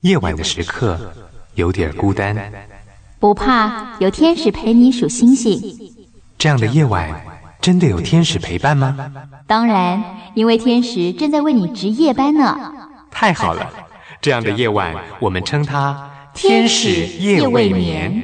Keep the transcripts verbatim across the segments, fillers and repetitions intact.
夜晚的时刻有点孤单， 不怕，有天使陪你数星星。 这样的夜晚真的有天使陪伴吗？ 当然，因为天使正在为你值夜班呢。 太好了，这样的夜晚我们称它天使夜未眠。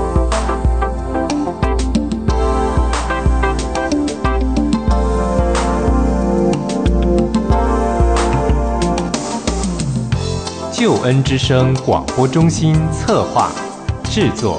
救恩之声广播中心策划制作。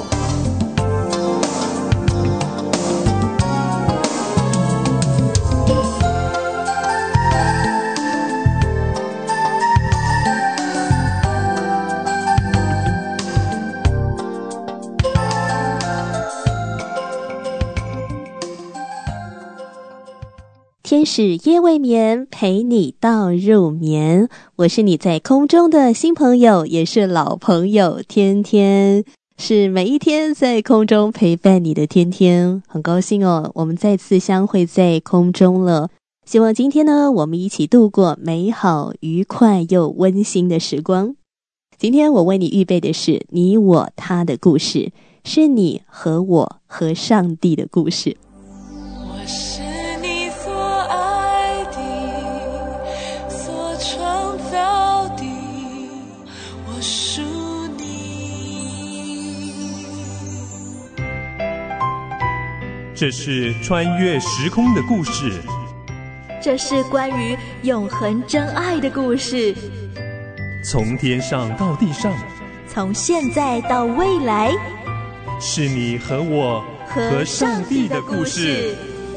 天使夜未眠，陪你到入眠。我是你在空中的新朋友，也是老朋友天天，是每一天在空中陪伴你的天天。很高兴哦，我们再次相会在空中了。希望今天呢，我们一起度过美好、愉快又温馨的时光。今天我为你预备的是你我他的故事，是你和我和上帝的故事。 这是穿越时空的故事， 这是关于永恒真爱的故事， 从天上到地上， 从现在到未来， 是你和我和上帝的故事。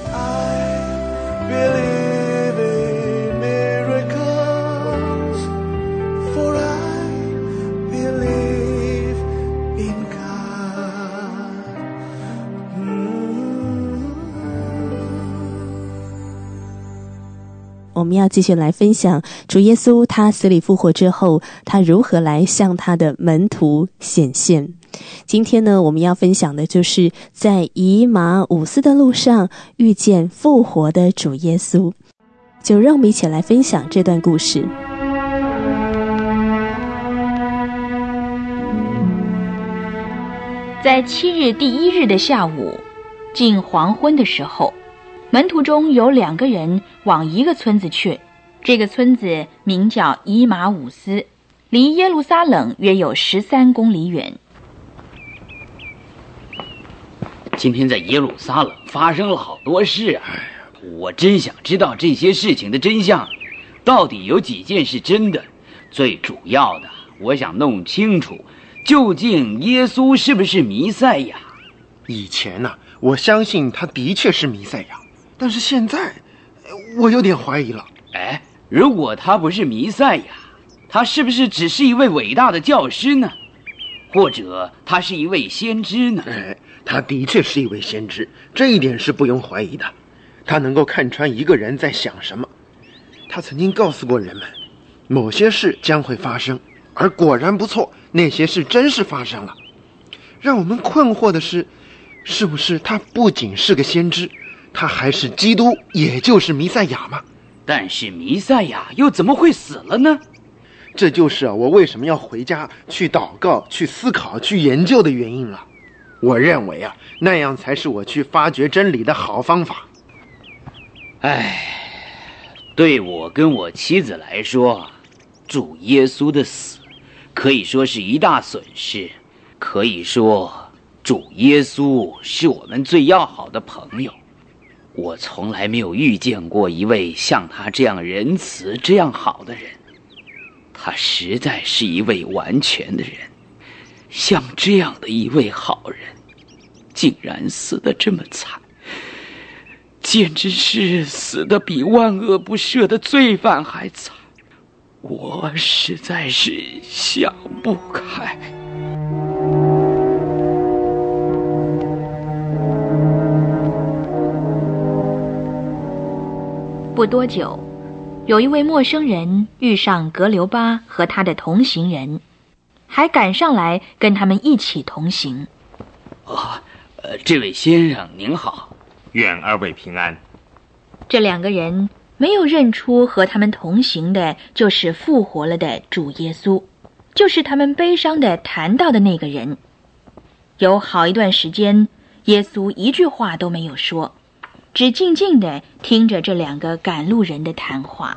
我们要继续来分享主耶稣他死里复活之后，他如何来向他的门徒显现。今天呢，我们要分享的就是在以马忤斯的路上遇见复活的主耶稣。就让我们一起来分享这段故事。 在七日第一日的下午，近黄昏的时候，门徒中有两个人往一个村子去，这个村子名叫以马忤斯，离耶路撒冷约有十三公里远。 今天在耶路撒冷发生了好多事啊！我真想知道这些事情的真相，到底有几件是真的？最主要的，我想弄清楚，究竟耶稣是不是弥赛亚？ 以前呢、啊，我相信他的确是弥赛亚。但是现在我有点怀疑了。 哎，如果他不是弥赛亚，他是不是只是一位伟大的教师呢？或者他是一位先知呢？ 哎，他的确是一位先知，这一点是不用怀疑的。他能够看穿一个人在想什么。他曾经告诉过人们，某些事将会发生，而果然不错，那些事真是发生了。让我们困惑的是，是不是他不仅是个先知，他还是基督，也就是弥赛亚吗？ 但是弥赛亚又怎么会死了呢？ 这就是啊，我为什么要回家去祷告、去思考、去研究的原因了。我认为啊，那样才是我去发掘真理的好方法。 唉，对我跟我妻子来说，主耶稣的死可以说是一大损失。可以说，主耶稣是我们最要好的朋友。我从来没有遇见过一位像他这样仁慈、这样好的人。他实在是一位完全的人。像这样的一位好人，竟然死得这么惨，简直是死得比万恶不赦的罪犯还惨。我实在是想不开。 不多久，有一位陌生人遇上格留巴和他的同行人，还赶上来跟他们一起同行。 哦，呃，这位先生您好， 愿二位平安。 这两个人没有认出和他们同行的就是复活了的主耶稣， 就是他们悲伤地谈到的那个人。有好一段时间，耶稣一句话都没有说，只静静地听着这两个赶路人的谈话。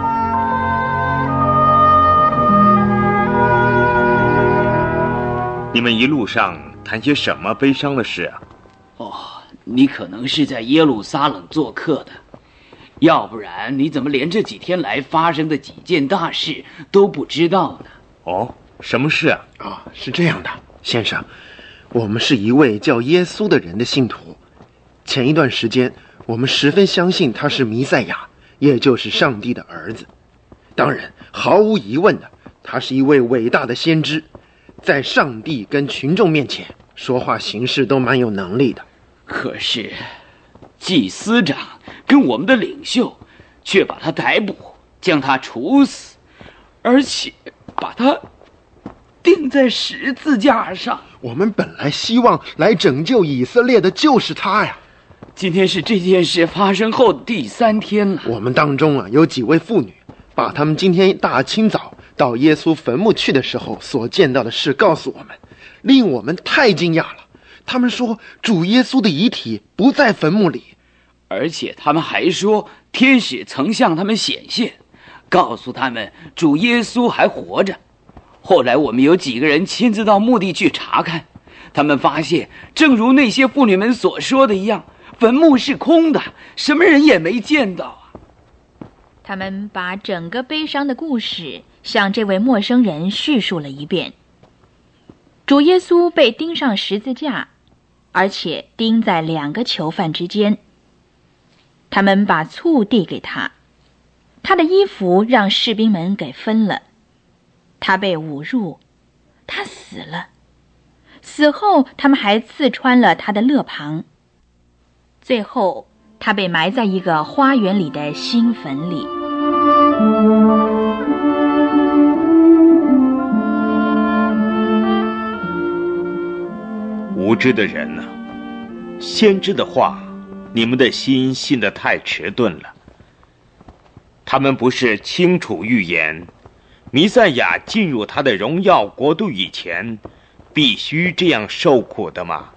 你们一路上谈些什么悲伤的事啊？ 哦，你可能是在耶路撒冷做客的，要不然你怎么连这几天来发生的几件大事都不知道呢？ 哦，什么事啊？ 啊、哦，是这样的，先生，我们是一位叫耶稣的人的信徒。前一段时间，我们十分相信他是弥赛亚，也就是上帝的儿子。当然，毫无疑问的，他是一位伟大的先知，在上帝跟群众面前说话行事都蛮有能力的。 可是祭司长跟我们的领袖却把他逮捕，将他处死，而且把他钉在十字架上。 我们本来希望来拯救以色列的就是他呀。 今天是这件事发生后的第三天了。 我们当中啊有几位妇女把他们今天大清早到耶稣坟墓去的时候所见到的事告诉我们，令我们太惊讶了。他们说主耶稣的遗体不在坟墓里， 而且他们还说天使曾向他们显现，告诉他们主耶稣还活着。后来我们有几个人亲自到墓地去查看，他们发现正如那些妇女们所说的一样，坟墓是空的，什么人也没见到啊。 他们把整个悲伤的故事向这位陌生人叙述了一遍。主耶稣被钉上十字架，而且钉在两个囚犯之间。他们把醋递给他，他的衣服让士兵们给分了。他被侮辱，他死了。死后，他们还刺穿了他的肋旁。最后，他被埋在一个花园里的新坟里。 无知的人呢、啊，先知的话，你们的心信得太迟钝了。他们不是清楚预言，弥赛亚进入他的荣耀国度以前，必须这样受苦的吗？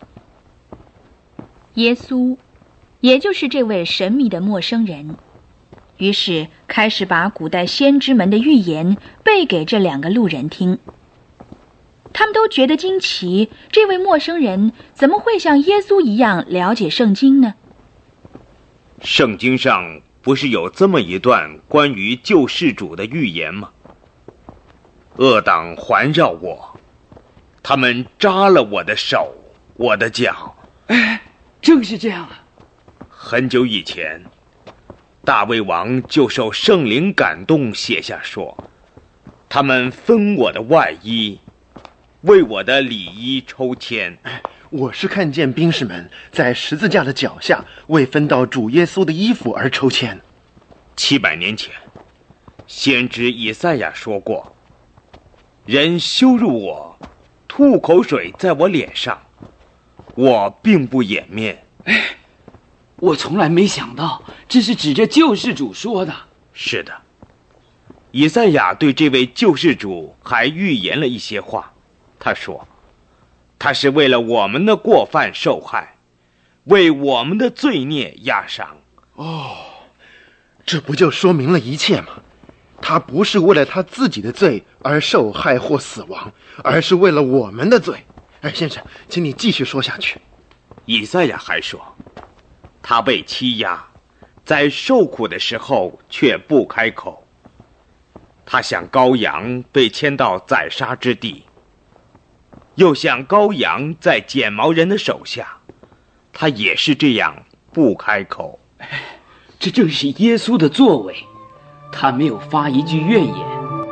耶稣，也就是这位神秘的陌生人，于是开始把古代先知们的预言背给这两个路人听。他们都觉得惊奇，这位陌生人怎么会像耶稣一样了解圣经呢？ 圣经上不是有这么一段关于救世主的预言吗？恶党环绕我，他们扎了我的手，我的脚。 哎，正是这样啊。 很久以前，大卫王就受圣灵感动，写下说，他们分我的外衣，为我的里衣抽签。 我是看见兵士们在十字架的脚下为分到主耶稣的衣服而抽签。 七百年前，先知以赛亚说过，人羞辱我，吐口水在我脸上，我并不掩面。 哎，我从来没想到这是指着救世主说的。 是的，以赛亚对这位救世主还预言了一些话。他说，他是为了我们的过犯受害，为我们的罪孽压伤。 哦，这不就说明了一切吗？他不是为了他自己的罪而受害或死亡，而是为了我们的罪。哎，先生，请你继续说下去。 以赛亚还说，他被欺压，在受苦的时候却不开口。他像羔羊被牵到宰杀之地，又像羔羊在剪毛人的手下，他也是这样不开口。 这正是耶稣的作为，他没有发一句怨言。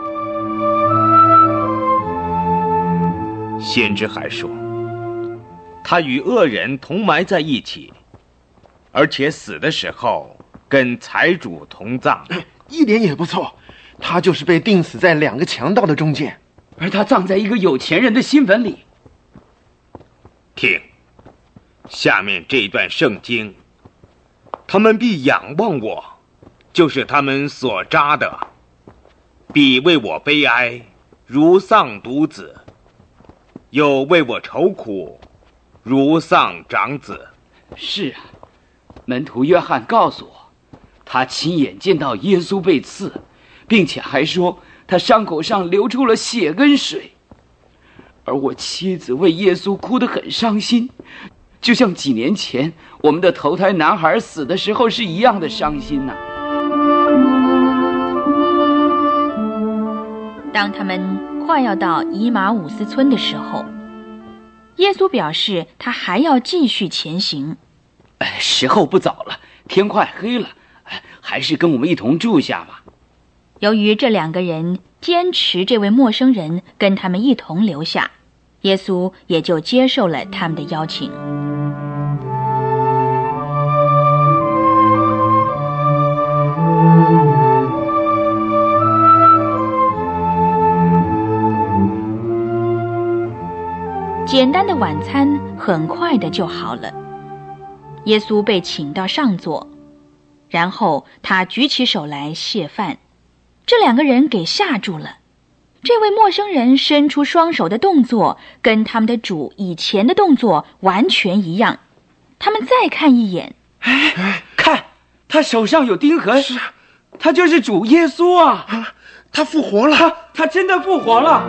先知还说，他与恶人同埋在一起，而且死的时候跟财主同葬。 一点也不错，他就是被钉死在两个强盗的中间， 而他葬在一个有钱人的新坟里。 听，下面这段圣经，他们必仰望我，就是他们所扎的，必为我悲哀， 如丧独子；又为我愁苦，如丧长子。 是啊，门徒约翰告诉我，他亲眼见到耶稣被刺，并且还说他伤口上流出了血跟水。而我妻子为耶稣哭得很伤心，就像几年前我们的头胎男孩死的时候是一样的伤心呐、啊。 当他们快要到以马忤斯村的时候，耶稣表示他还要继续前行。 哎，时候不早了，天快黑了，还是跟我们一同住下吧。 由于这两个人坚持这位陌生人跟他们一同留下，耶稣也就接受了他们的邀请。简单的晚餐很快的就好了，耶稣被请到上座，然后他举起手来谢饭。这两个人给吓住了，这位陌生人伸出双手的动作跟他们的主以前的动作完全一样。他们再看一眼， 哎，看，他手上有钉痕，是，他就是主耶稣啊！ 啊，他复活了， 他他真的复活了。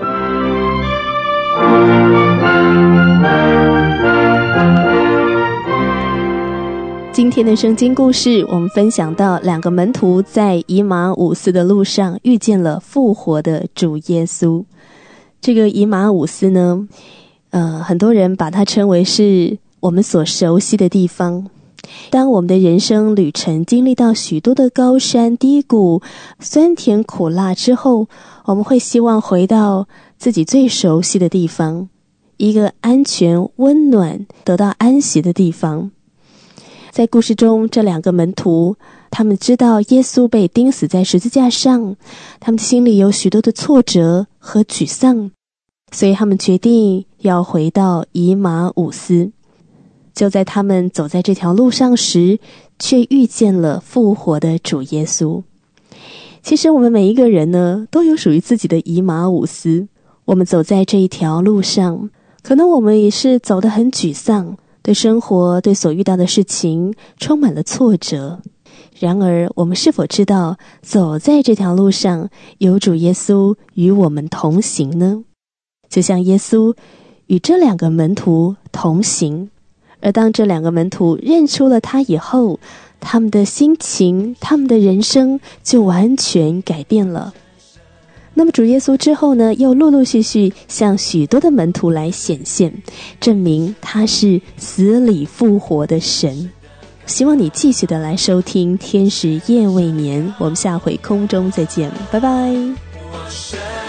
今天的圣经故事，我们分享到两个门徒在以马忤斯的路上遇见了复活的主耶稣。这个以马忤斯呢，呃，很多人把它称为是我们所熟悉的地方。当我们的人生旅程经历到许多的高山低谷、酸甜苦辣之后，我们会希望回到自己最熟悉的地方，一个安全、温暖、得到安息的地方。在故事中，这两个门徒，他们知道耶稣被钉死在十字架上，他们的心里有许多的挫折和沮丧，所以他们决定要回到以马忤斯。就在他们走在这条路上时，却遇见了复活的主耶稣。其实我们每一个人呢，都有属于自己的以马忤斯。我们走在这一条路上，可能我们也是走得很沮丧，对生活、对所遇到的事情充满了挫折。然而，我们是否知道，走在这条路上，有主耶稣与我们同行呢？就像耶稣与这两个门徒同行，而当这两个门徒认出了他以后，他们的心情、他们的人生就完全改变了。那么主耶稣之后呢，又陆陆续续向许多的门徒来显现，证明他是死里复活的神。希望你继续的来收听天使夜未眠，我们下回空中再见，拜拜。